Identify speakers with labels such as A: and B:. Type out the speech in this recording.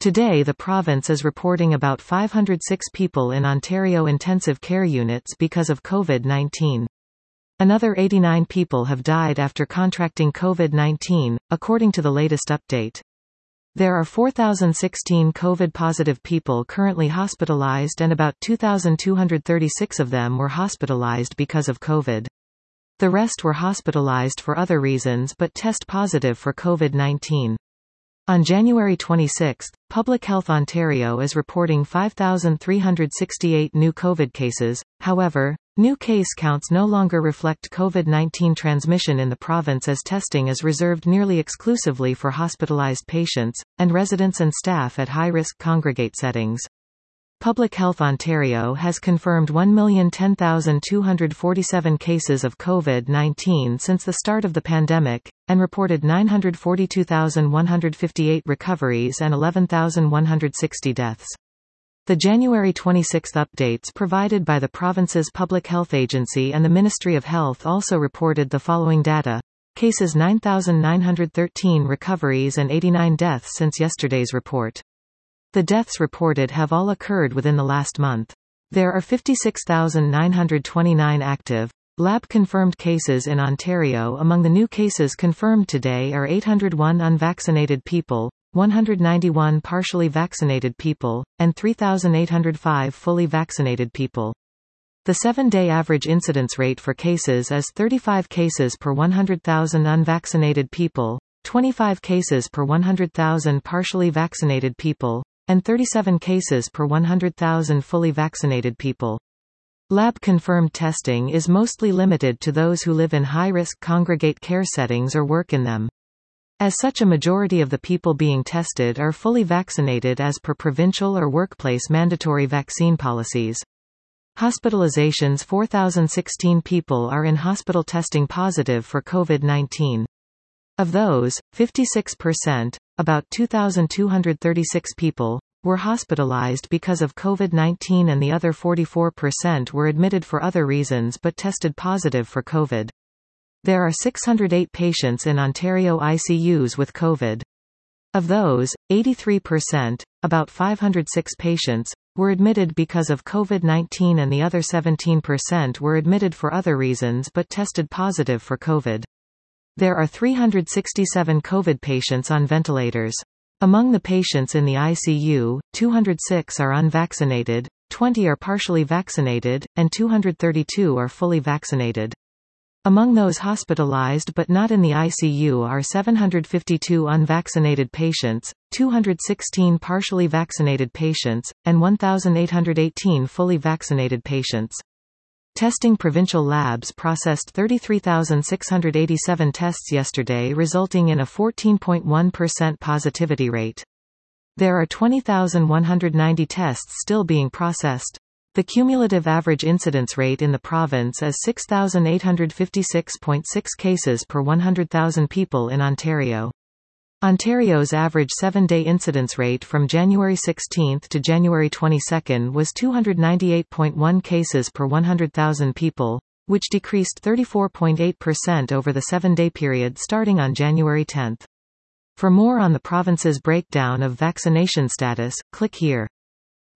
A: Today the province is reporting about 506 people in Ontario intensive care units because of COVID-19. Another 89 people have died after contracting COVID-19, according to the latest update. There are 4,016 COVID-positive people currently hospitalized and about 2,236 of them were hospitalized because of COVID. The rest were hospitalized for other reasons but test positive for COVID-19. On January 26, Public Health Ontario is reporting 5,368 new COVID cases. However, new case counts no longer reflect COVID-19 transmission in the province, as testing is reserved nearly exclusively for hospitalized patients, and residents and staff at high-risk congregate settings. Public Health Ontario has confirmed 1,010,247 cases of COVID-19 since the start of the pandemic, and reported 942,158 recoveries and 11,160 deaths. The January 26 updates provided by the province's Public Health Agency and the Ministry of Health also reported the following data: cases 9,913 recoveries and 89 deaths since yesterday's report. The deaths reported have all occurred within the last month. There are 56,929 active, lab-confirmed cases in Ontario. Among the new cases confirmed today are 801 unvaccinated people, 191 partially vaccinated people, and 3,805 fully vaccinated people. The 7-day average incidence rate for cases is 35 cases per 100,000 unvaccinated people, 25 cases per 100,000 partially vaccinated people, and 37 cases per 100,000 fully vaccinated people. Lab-confirmed testing is mostly limited to those who live in high-risk congregate care settings or work in them. As such, a majority of the people being tested are fully vaccinated as per provincial or workplace mandatory vaccine policies. Hospitalizations: 4,016 people are in hospital testing positive for COVID-19. Of those, 56%, about 2,236 people, were hospitalized because of COVID-19 and the other 44% were admitted for other reasons but tested positive for COVID. There are 608 patients in Ontario ICUs with COVID. Of those, 83%, about 506 patients, were admitted because of COVID-19 and the other 17% were admitted for other reasons but tested positive for COVID. There are 367 COVID patients on ventilators. Among the patients in the ICU, 206 are unvaccinated, 20 are partially vaccinated, and 232 are fully vaccinated. Among those hospitalized but not in the ICU are 752 unvaccinated patients, 216 partially vaccinated patients, and 1,818 fully vaccinated patients. Testing: provincial labs processed 33,687 tests yesterday, resulting in a 14.1% positivity rate. There are 20,190 tests still being processed. The cumulative average incidence rate in the province is 6,856.6 cases per 100,000 people in Ontario. Ontario's average 7-day incidence rate from January 16 to January 22 was 298.1 cases per 100,000 people, which decreased 34.8% over the 7-day period starting on January 10. For more on the province's breakdown of vaccination status, click here.